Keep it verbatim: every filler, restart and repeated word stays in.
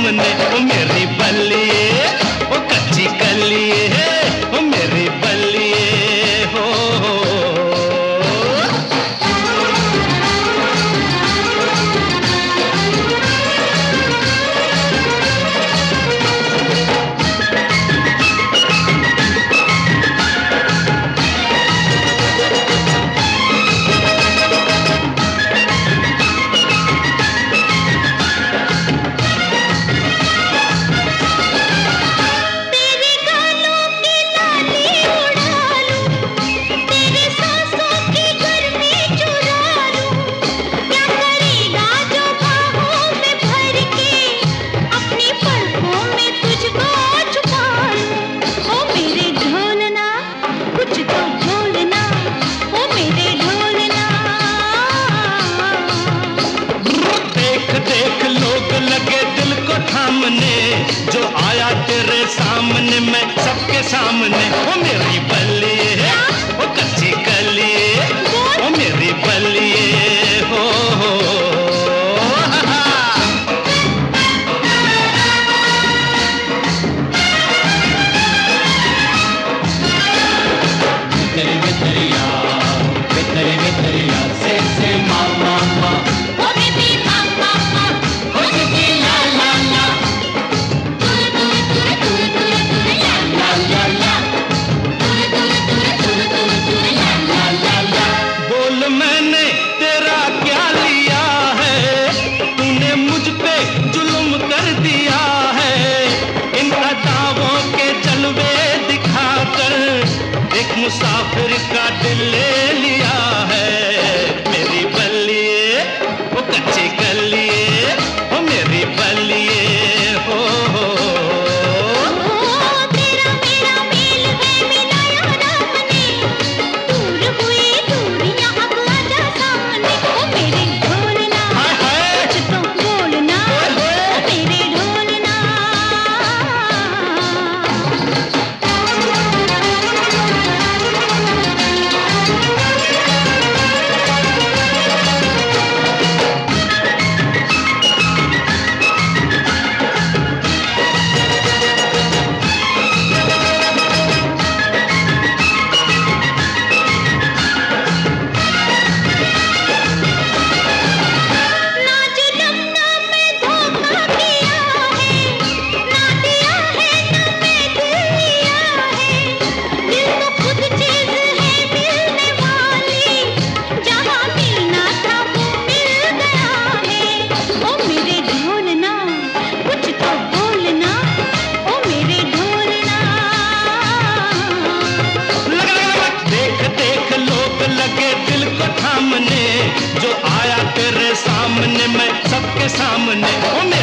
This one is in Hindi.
सामने, ओ मेरी बल्लिए, ओ कच्ची कलिए, ओ मेरी बल्लिए हो। जो आया तेरे सामने, मैं सबके सामने, ओ मेरी बल्लिए, ओ कच्ची कलिए, ओ मेरी बल्लिए हो, हो। Vitari vitariya, vitari vitariya, se se ma ma ma, oh baby ma ma ma, oh baby la la la, ture ture ture ture ture ture la la la la, ture ture ture ture ture ture la la la la। बोल मैंने तेरा क्या लिया है, तूने मुझ पे जुल्म कर दिया है, इन अदाओं के जलवे दिखाकर एक मुसाफिर का दिल ले लिया है। मेरी बल्लिए, वो कच्ची कलिए, वो मेरी बल्लिए हो, हो। तेरा मेरा मेल है मिलाया रब ने, दूर हुई दूरियां अब आजा सामने, ओ मेरे ढोलना हाय हाय, कुछ तो बोलना, ओए होए। ओ मेरे ढोलना। ना जुल्म ना मैं धोखा किया है, ना दिया है ना मैं दिल लिया है, दिल तो खुद चीज है मिलने वाली, जहाँ मिलना था वो मिल गया है, ओ मेरे ढोलना कुछ तो बोलना, ओ मेरे ढोलना। लगा लगा, देख देख लोग लगे दिल को थामने, जो आया तेरे सामने, मैं सबके सामने, ओ